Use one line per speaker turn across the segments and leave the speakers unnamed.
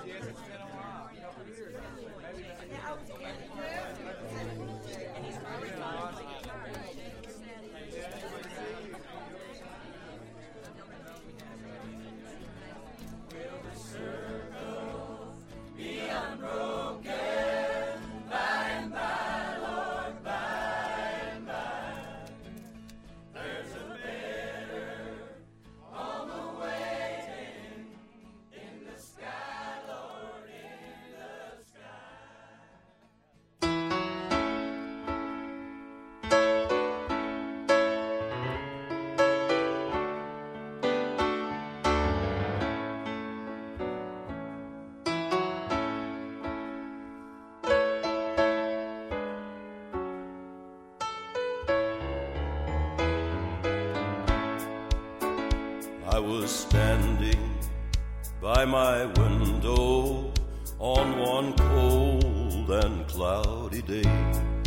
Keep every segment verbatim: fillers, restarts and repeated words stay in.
I was standing by my window on one cold and cloudy day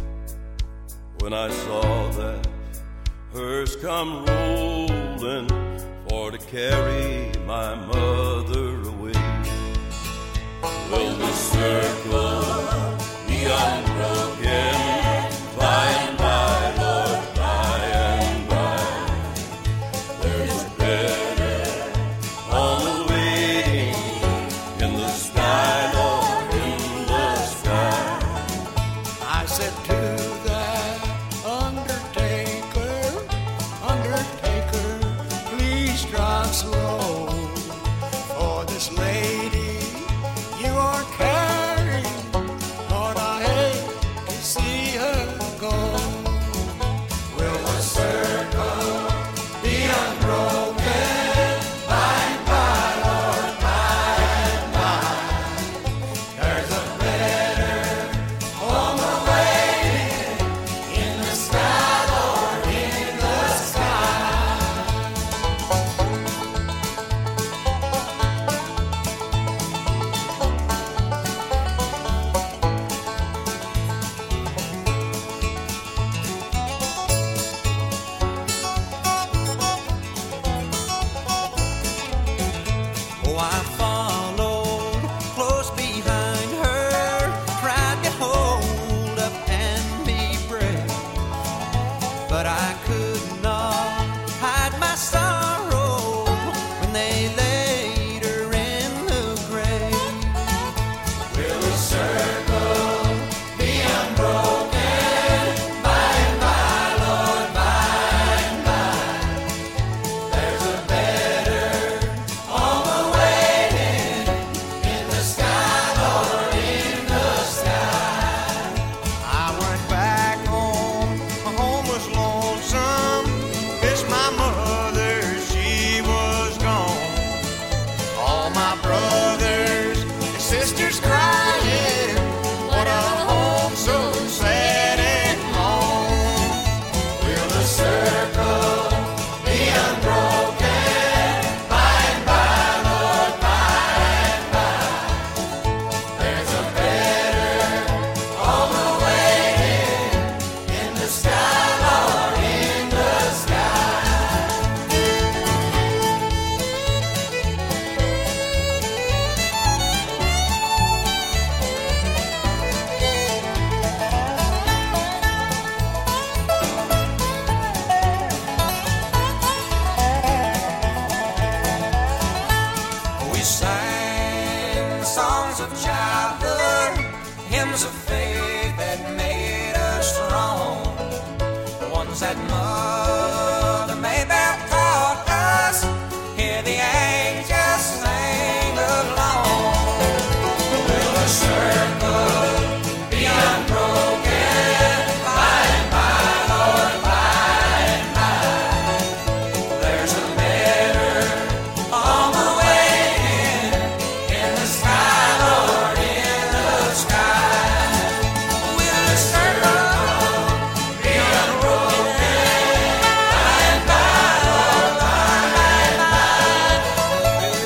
when I saw that hearse come rolling for to carry my mother away. Will the circle be unbroken by and by, Lord, by and by? There's a better home waiting in the sky, Lord, in the sky.
I said to that undertaker, undertaker, please drive slow, for this lady you are carrying, Lord, I hate to see her go. Will the circle be unbroken by and by, Lord, by and by? There's a better home awaiting in the sky, Lord, in the sky. Oh, I followed close behind her, tried to get hold of and be brave, but I could not hide my sorrow when they laid her in the grave. Will the circle be unbroken by and by, Lord, by and by? There's a better home awaiting in the sky, Lord, in the sky. I went back home, my home was lonesome, 'cause my mother, she was gone. All my brothers and sisters crying, what a home so sad and lone. Will the circle be unbroken by and by, Lord, by and by? There's a better home awaiting in the sky, Lord, in the sky. We sang songs of child